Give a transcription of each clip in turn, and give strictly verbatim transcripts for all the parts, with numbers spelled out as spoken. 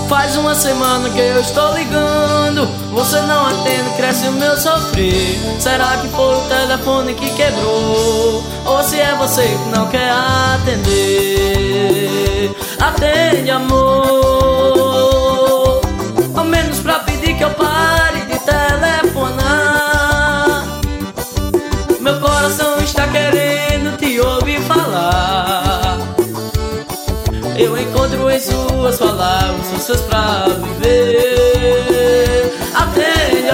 Faz uma semana que eu estou ligando, você não atende, cresce o meu sofrer. Será que foi o telefone que quebrou? Ou se é você que não quer atender? Atende, amor, ao menos pra pedir que eu pare de telefonar. Meu coração está querendo te ouvir falar. Eu encontro em suas palavras forças pra viver. Atende,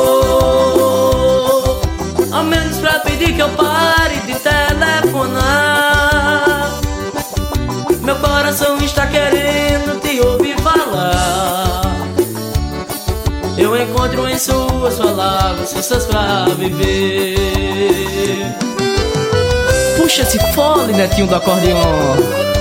amor, ao menos pra pedir que eu pare de telefonar. Meu coração está querendo te ouvir falar. Eu encontro em suas palavras forças pra viver. Puxa esse fole, netinho do acordeon.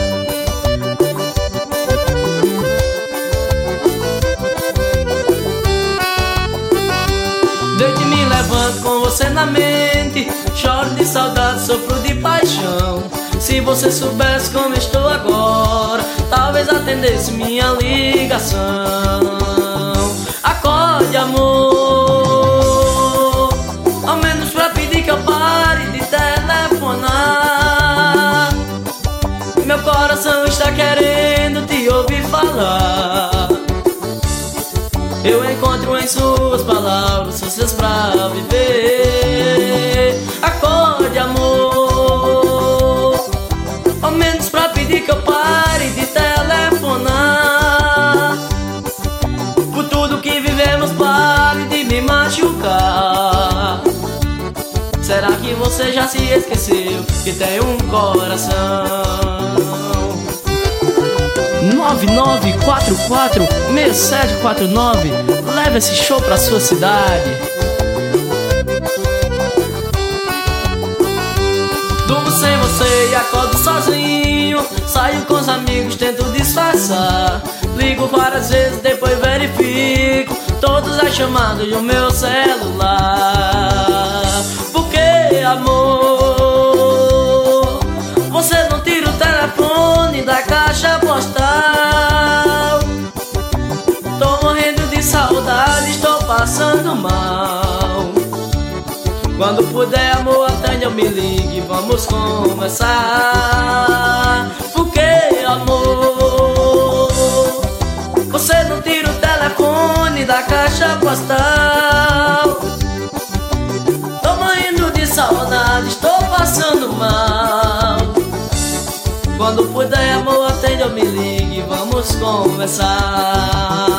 Deito e me levanto com você na mente, choro de saudade, sofro de paixão. Se você soubesse como estou agora, talvez atendesse minha ligação. Acorde, amor, ao menos pra pedir que eu pare de telefonar. Meu coração está querendo te ouvir falar. Eu encontro em suas palavras forças pra viver. Acorde, amor, ao menos pra pedir que eu pare de telefonar. Por tudo que vivemos, pare de me machucar. Será que você já se esqueceu que tem um coração? nove nove quatro quatro seis sete quatro nove. Leva esse show pra sua cidade. Durmo sem você e acordo sozinho. Saio com os amigos, tento disfarçar. Ligo várias vezes, depois verifico todas as chamadas do meu celular. Por que, amor, você não tira o telefone da caixa postal? Tô morrendo de saudade, estou passando mal. Quando puder, amor, atende, eu me ligue, vamos conversar. Por que, amor, você não tira o telefone da caixa postal? Tô morrendo de saudade, estou passando mal. Quando puder, amor, atende, eu me ligue, vamos conversar.